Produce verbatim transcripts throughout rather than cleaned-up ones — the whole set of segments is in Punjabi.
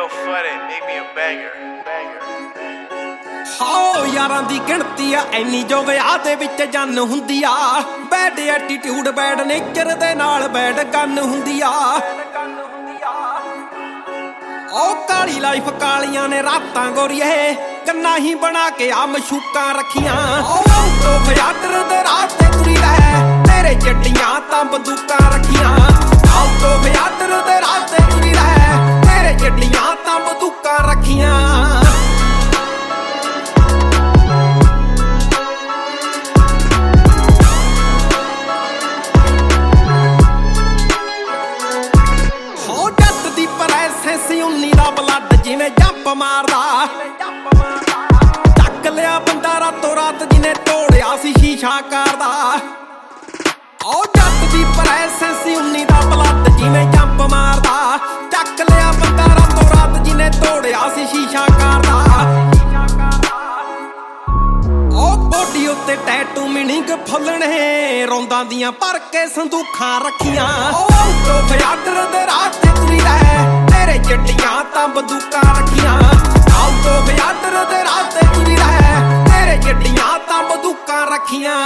yo funny, make me a banger, banger. ਹਾਓ ਯਾਰਾਂ ਦੀ ਗਿਣਤੀ ਆ ਐਨੀ ਜੋ ਵਿਆਹ ਦੇ ਵਿੱਚ ਜੰਨ ਹੁੰਦੀ ਆ ਬੈਡ ਐਟੀਟਿਊਡ ਬੈਡ ਨੇਚਰ ਦੇ ਨਾਲ ਬੈਡ ਗੰਨ ਹੁੰਦੀ ਆ ਉਹ ਕਾਲੀ ਲਾਈਫ ਕਾਲੀਆਂ ਨੇ ਰਾਤਾਂ ਗੋਰੀਏ ਕੰਨਾਂ ਹੀ ਬਣਾ ਕੇ ਆ ਮਸ਼ੂਕਾਂ ਰੱਖੀਆਂ ਉਹ ਤੋਂ ਫਿਆਟਰ ਦੇ ਰਾਤ ਤੇ ਤੁਰੀ ਲੈ ਤੇਰੇ ਜੱਟੀਆਂ ਤਾਂ ਬੰਦੂਕਾਂ ਰੱਖੀਆਂ ਆਉ ਤੋਂ ਫਿਆਟਰ ਦੇ ਰਾਤ ਤੇ ਤੁਰੀ ਲੈ ਤੇਰੇ ਜੱਟੀਆਂ ਤਾਂ ਬੰਦੂਕਾਂ ਰੱਖੀਆਂ ਉਨੀ ਦਾ ਬਲੱਡ ਜਿਵੇਂ ਜੰਪ ਮਾਰਦਾ ਚੱਕ ਲਿਆ ਬੰਦਾ ਰਾਤੋਂ ਰਾਤ ਜਿਹਨੇ ਤੋੜਿਆ ਸੀ ਸ਼ੀਸ਼ਾ ਕਾਰ ਦਾ ਉਹ ਜੱਟ ਦੀ ਪ੍ਰੈਸੈਂਸ ਉਨੀ ਦਾ ਬਲੱਡ ਜਿਵੇਂ ਜੰਪ ਮਾਰਦਾ ਚੱਕ ਲਿਆ ਬੰਦਾ ਰਾਤੋਂ ਰਾਤ ਜਿਹਨੇ ਤੋੜਿਆ ਸੀ ਸ਼ੀਸ਼ਾ ਕਾਰ ਦਾ ਉਹ ਬੋਡੀ ਉੱਤੇ ਟੈਟੂ ਮੀਨਿੰਗ ਫੁੱਲਣੇ ਰੌਂਦਾਂ ਦੀਆਂ ਭਰ ਕੇ ਸੰਦੂਖਾਂ ਰੱਖੀਆਂ ਉਹ ਤੋਂ ਫਿਆਟਰ ਦੇ ਰਾਹ ਤੇ ਤੁਰੀ ਰਹਿ ਤੇਰੇ ਜੱਟੀਆਂ ਤਾਂ ਬੰਦੂਕਾਂ ਰੱਖੀਆਂ ਆਉ ਤੋਂ ਫਿਆਟਰ ਦੇ ਰਾਹ ਤੇ ਤੁਰੀ ਰਹਿ ਤੇਰੇ ਜੱਟੀਆਂ ਤਾਂ ਬੰਦੂਕਾਂ ਰੱਖੀਆਂ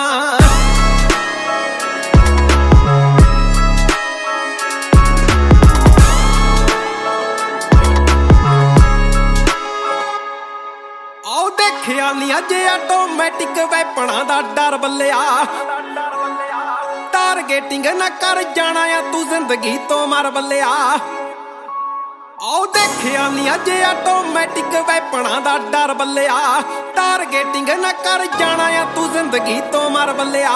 ਆਉ ਦੇਖਿਆ ਨੀ ਅੱਜ ਆਟੋਮੈਟਿਕ ਵੈਪਣਾ ਦਾ ਡਰ ਬੱਲਿਆ ਟਾਰਗੇਟਿੰਗ ਨਾ ਕਰ ਜਾਣਾ ਆ ਤੂੰ ਜ਼ਿੰਦਗੀ ਤੋਂ ਮਰ ਬੱਲਿਆ ਆਉ ਦੇਖਿਆ ਨੀ ਅੱਜ ਆਟੋਮੈਟਿਕ ਵੈਪਣਾ ਦਾ ਡਰ ਬੱਲਿਆ ਟਾਰਗੇਟਿੰਗ ਨਾ ਕਰ ਜਾਣਾ ਆ ਤੂੰ ਜ਼ਿੰਦਗੀ ਤੋਂ ਮਰ ਬੱਲਿਆ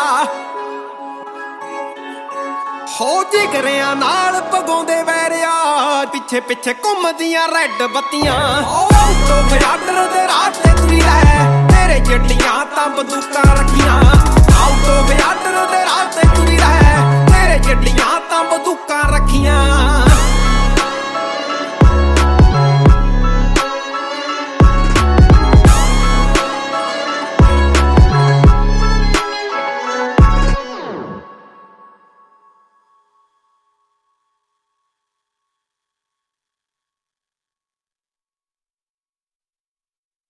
ਹੋ ਜਿਗਰਿਆਂ ਨਾਲ ਪਗਾਉਂਦੇ ਵੈਰਿਆ ਪਿੱਛੇ ਪਿੱਛੇ ਘੁੰਮਦੀਆਂ ਰੈੱਡ ਬੱਤੀਆਂ ਉਹ ਤੋਂ